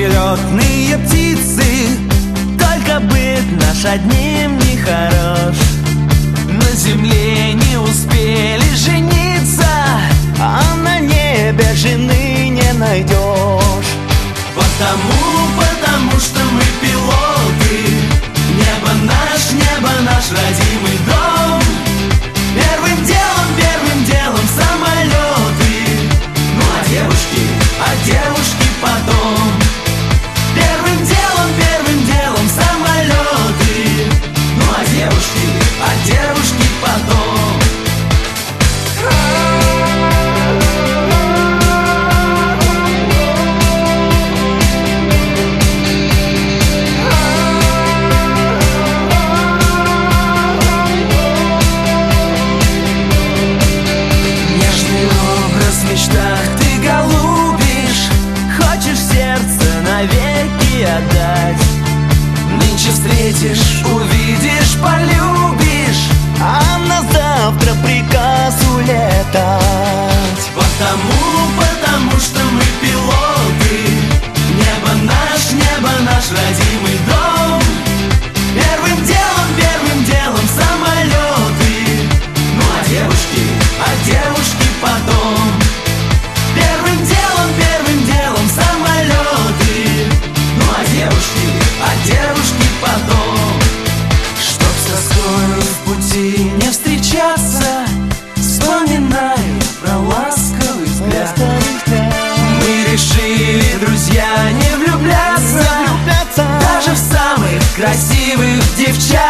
перелетные птицы, только быт наш одним не хорош. На земле не успели жениться, а на небе жены не найдешь. Потому что мы пилоты. Небо наш родимый дом. Первым делом самолеты. Ну а девушки потом. Первым делом самолеты. Ну а девушки потом. Ты голубишь, хочешь сердце навеки отдать. Нынче встретишь, увидишь, полюбишь, а на завтра приказ улетать. Потому что мы пилоты. Небо наш родимый дом. Первым делом самолеты. Ну а девушки потом. Первым делом самолеты. Ну а девушки потом. Чтоб с тоскою в пути не встречаться, вспоминаю про ласковый взгляд. Мы решили, друзья, не влюбляться даже в самых красивых девчат.